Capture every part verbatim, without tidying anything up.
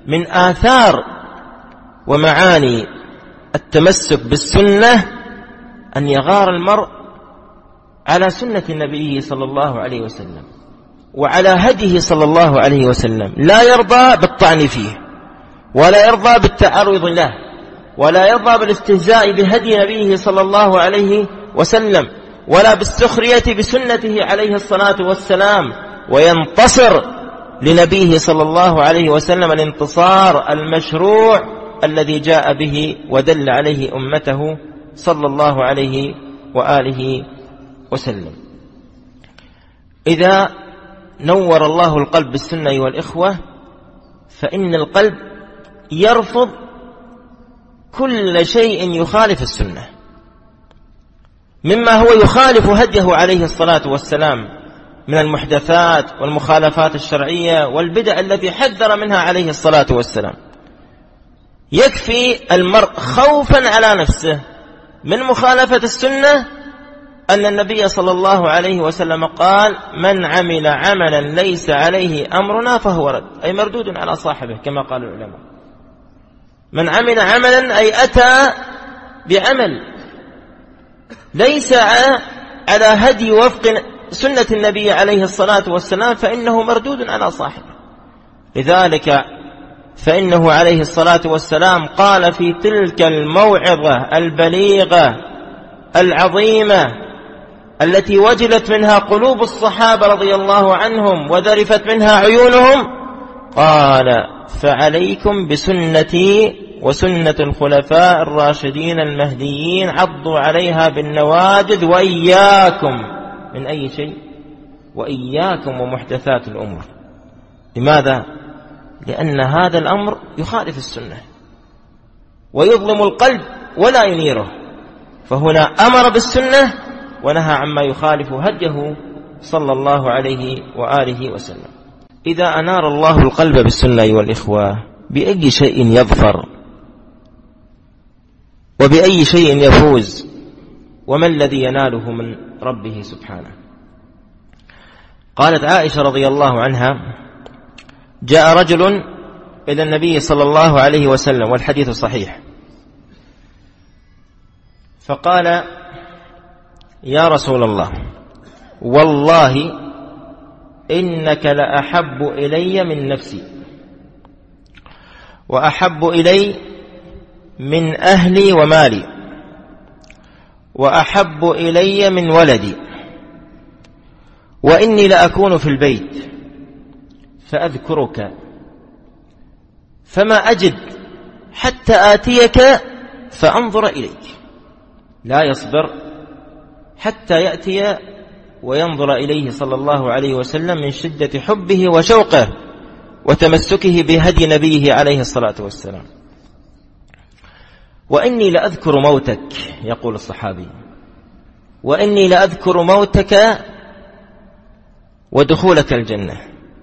من آثار ومعاني التمسك بالسنة أن يغار المرء على سنة النبي صلى الله عليه وسلم وعلى هديه صلى الله عليه وسلم، لا يرضى بالطعن فيه، ولا يرضى بالتعرض له، ولا يرضى بالاستهزاء بهدي نبيه صلى الله عليه وسلم، ولا بالسخرية بسنته عليه الصلاة والسلام، وينتصر لنبيه صلى الله عليه وسلم الانتصار المشروع الذي جاء به ودل عليه أمته صلى الله عليه وآله وسلم. إذا نور الله القلب بالسنة والإخوة، فإن القلب يرفض كل شيء يخالف السنة مما هو يخالف هديه عليه الصلاة والسلام من المحدثات والمخالفات الشرعية والبدع التي حذر منها عليه الصلاة والسلام. يكفي المرء خوفا على نفسه من مخالفة السنة أن النبي صلى الله عليه وسلم قال: من عمل عملا ليس عليه أمرنا فهو رد، أي مردود على صاحبه كما قال العلماء. من عمل عملا أي أتى بعمل ليس على هدي وفق سنة النبي عليه الصلاة والسلام فإنه مردود على صاحبه. لذلك فإنه عليه الصلاة والسلام قال في تلك الموعظة البليغة العظيمة التي وجلت منها قلوب الصحابة رضي الله عنهم وذرفت منها عيونهم، قال: فعليكم بسنتي وسنة الخلفاء الراشدين المهديين، عضوا عليها بالنواجذ، وإياكم من أي شيء؟ وإياكم ومحدثات الأمور. لماذا؟ لأن هذا الأمر يخالف السنة ويظلم القلب ولا ينيره، فهنا أمر بالسنة ونهى عما يخالف هديه صلى الله عليه وآله وسلم. إذا أنار الله القلب بالسنة والإخوة، بأي شيء يظفر وبأي شيء يفوز؟ وما الذي يناله من ربه سبحانه؟ قالت عائشة رضي الله عنها: جاء رجل إلى النبي صلى الله عليه وسلم والحديث صحيح، فقال: يا رسول الله، والله إنك لأحب إلي من نفسي، وأحب إلي من أهلي ومالي، وأحب إلي من ولدي، وإني لأكون في البيت فأذكرك فما أجد حتى آتيك فأنظر إليك. لا يصبر حتى يأتي وينظر إليه صلى الله عليه وسلم من شدة حبه وشوقه وتمسكه بهدي نبيه عليه الصلاة والسلام. وإني لأذكر موتك، يقول الصحابي، وإني لأذكر موتك ودخولك الجنة،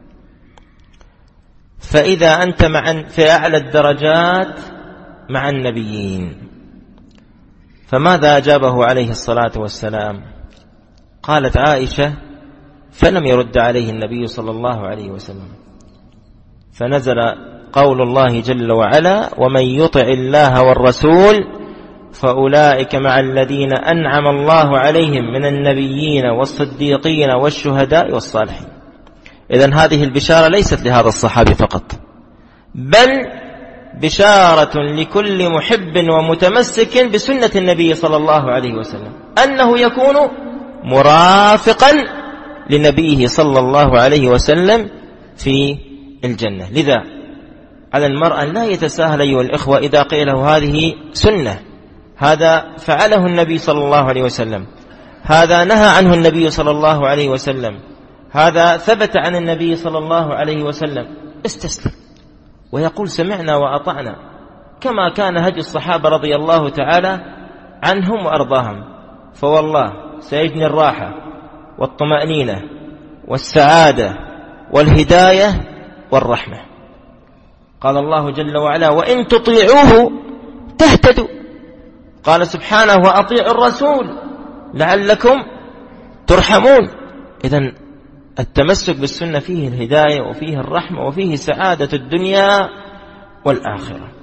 فإذا أنت مع في أعلى الدرجات مع النبيين. فماذا أجابه عليه الصلاة والسلام؟ قالت عائشة: فلم يرد عليه النبي صلى الله عليه وسلم، فنزل قول الله جل وعلا: ومن يطع الله والرسول فأولئك مع الذين أنعم الله عليهم من النبيين والصديقين والشهداء والصالحين. إذن هذه البشارة ليست لهذا الصحابي فقط، بل بشارة لكل محب ومتمسك بسنة النبي صلى الله عليه وسلم، أنه يكون مرافقا لنبيه صلى الله عليه وسلم في الجنة. لذا على المرء لا يتساهل أيها الإخوة إذا قيل له هذه سنة، هذا فعله النبي صلى الله عليه وسلم، هذا نهى عنه النبي صلى الله عليه وسلم، هذا ثبت عن النبي صلى الله عليه وسلم، استسلم ويقول سمعنا وأطعنا، كما كان هدي الصحابة رضي الله تعالى عنهم وأرضاهم. فوالله سيجني الراحة والطمأنينة والسعادة والهداية والرحمة. قال الله جل وعلا: وإن تطيعوه تهتدوا. قال سبحانه: وأطيعوا الرسول لعلكم ترحمون. إذن التمسك بالسنة فيه الهداية وفيه الرحمة وفيه سعادة الدنيا والآخرة.